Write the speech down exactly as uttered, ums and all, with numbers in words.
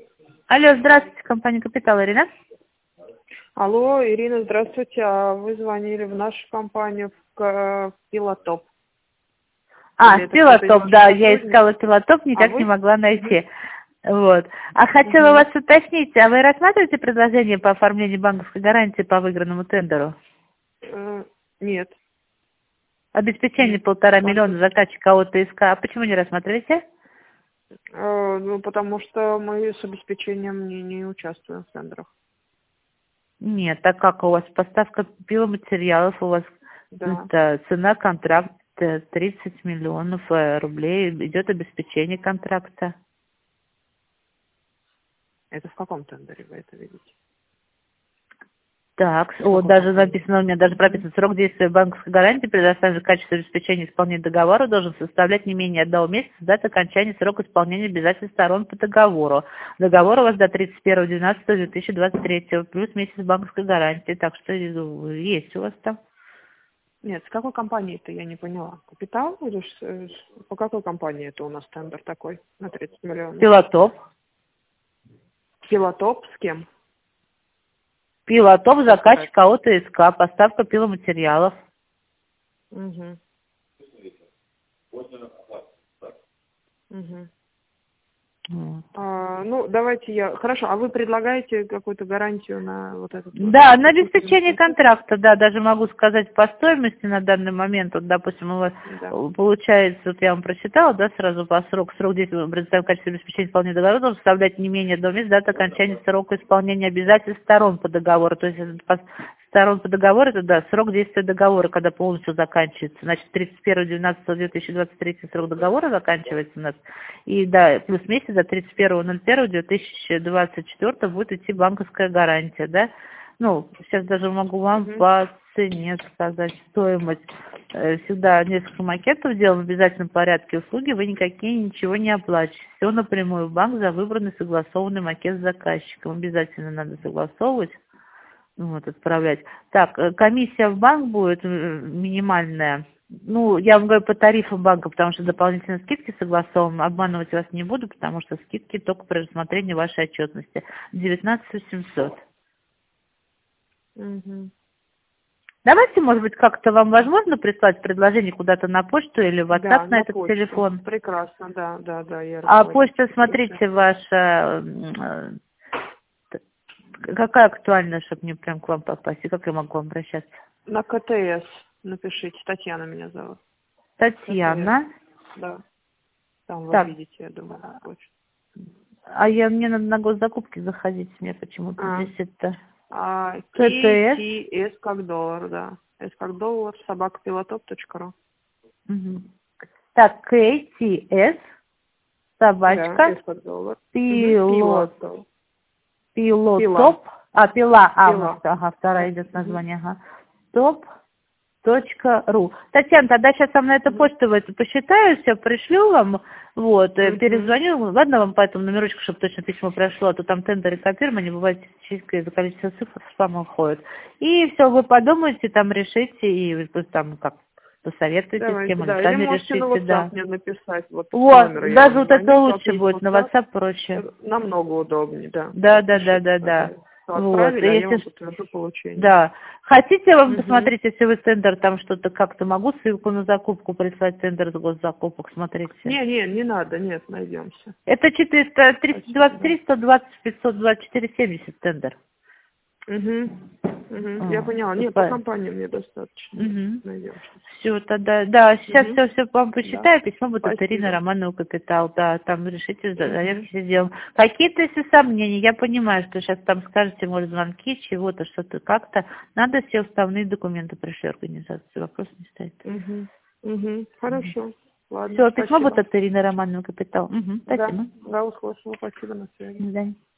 Алло, здравствуйте, компания «Капитал», Ирина. Алло, Ирина, здравствуйте. А вы звонили в нашу компанию в К- Пилотоп. А, Или это кто-то из Пилотоп, ваших да, я сотрудников? искала Пилотоп, А никак не вы? могла Мгм. найти. Вот. А хотела Мгм. вас уточнить, а вы рассматриваете предложение по оформлению банковской гарантии по выигранному тендеру? Э, Нет, Обеспечение нет. полтора Там миллиона тут, заказчика от ТСК. А почему не рассматриваете? э, ну, потому что мы с обеспечением не, не участвуем в тендерах. Нет, так как у вас поставка пиломатериалов, у вас Да. это, цена контракта тридцать миллионов э, рублей, идет обеспечение контракта. Это в каком тендере вы это видите? Так, В вот какой даже компании? написано, у меня даже Мгм. прописан срок действия банковской гарантии, предоставленный качество обеспечения исполнения договора, должен составлять не менее одного месяца с даты окончания срока исполнения обязательств сторон по договору. Договор у вас до тридцать первого двенадцатого две тысячи двадцать третьего, плюс месяц банковской гарантии, так что ну, есть у вас там. Нет, с какой компании-то я не поняла. Капитал или с- э, с- по какой компании это у нас тендер такой на тридцать миллионов? Пилотоп. Пилотоп с кем? Пилотоп, Кто собирает? заказчик АО ТСК, поставка пиломатериалов. Угу. Угу. Вот. А, ну, давайте я... Хорошо, а вы предлагаете какую-то гарантию на вот этот вот Да, на купленный обеспечение процесс? контракта, да, даже могу сказать по стоимости на данный момент, вот, допустим, у вас Да. э, получается, вот я вам прочитала, да, сразу по срок, срок действия предоставим качество обеспечения исполнения договора, должен составлять не менее одного месяца даты окончания срока исполнения обязательств сторон по договору, то есть это по- сторон по договору, это, да, срок действия договора, когда полностью заканчивается, значит, тридцать первого двенадцатого две тысячи двадцать третьего срок договора заканчивается у нас, и, да, плюс месяц до тридцать первого ноль первого две тысячи двадцать четвёртого будет идти банковская гарантия, да. Ну, сейчас даже могу вам Угу. по цене сказать стоимость. Э, Всегда несколько макетов делаем в обязательном порядке услуги, вы никакие ничего не оплачиваете. Все напрямую в банк за выбранный согласованный макет с заказчиком. Обязательно надо согласовывать, вот, отправлять. Так, э, комиссия в банк будет э, минимальная. Ну, я вам говорю по тарифам банка, потому что дополнительные скидки согласованы. Обманывать вас не буду, потому что скидки только при рассмотрении вашей отчетности. девятнадцать тысяч семьсот. Угу. Давайте, может быть, как-то вам возможно прислать предложение куда-то на почту или в WhatsApp Да, на на этот почту. телефон? Прекрасно, да, да, да, я А почта, руководитель. Пришлю. смотрите, ваша, м, э, какая актуальная, чтобы мне прям к вам попасть, и как я могу обращаться? На КТС напишите. Татьяна меня зовут. КТС, Татьяна. да. Там вы Так, видите, я думаю, на почту. а я, мне надо на госзакупки заходить, мне почему-то А, здесь это а КТС. КТС как доллар, да. С как доллар, собака пилотоп точка ру. Мгм. Так, КТС, Да, собачка, С как доллар. Угу. Пила. пилот, да. Пила. пилотоп, а, пила, а, может, Пила. ага, вторая Да. идет Угу. название, ага, топ точка ру. Татьяна, тогда сейчас вам на эту Угу. почту в эту посчитаю, все пришлю вам, вот, э, Угу. перезвоню, ладно вам по этому номерочку, чтобы точно письмо прошло, а то там тендеры копируем, они бывают через количество цифр в спам уходят. И все, вы подумаете, там решите, и вы там как посоветуете с кем, Давайте, или да. Или сами можете на решите, WhatsApp да. мне написать. Вот с Вот, номера я даже вам вот это звоню. У вас лучше есть будет, на WhatsApp. WhatsApp проще. Это намного удобнее, да. Да, Вот да, да, пишите, да, да. пожалуйста. Вот. Отправили, И а я если вам ж- подтвержу получение. да. Хотите вам Угу. посмотреть, если вы тендер там что-то как-то могу ссылку на закупку прислать, тендер с госзакупок, смотрите. Не, не, не надо, нет, найдемся. Это четыреста триста Спасибо, двадцать да. три сто двадцать пятьсот двадцать четыре семьдесят тендер. Угу. Угу. Я А, поняла. тут Нет, по по- компании мне достаточно. Да. Мгм. Найдемся. Все, тогда, да, сейчас Угу. все, все вам Да. посчитаю, письмо будет от Ирины Спасибо. Романова Капитал, да, там решите, Угу. заявки все сделаем. Какие-то, если сомнения, я понимаю, что сейчас там скажете, может, звонки, чего-то, что-то как-то, надо все уставные документы пришли организации, вопрос не стоит. Угу. Угу. Хорошо. Ладно, Все, письмо будет спасибо. от Ирины Романова Капитал. Угу, Да, спасибо. да, услышала. Спасибо, на связи. До свидания.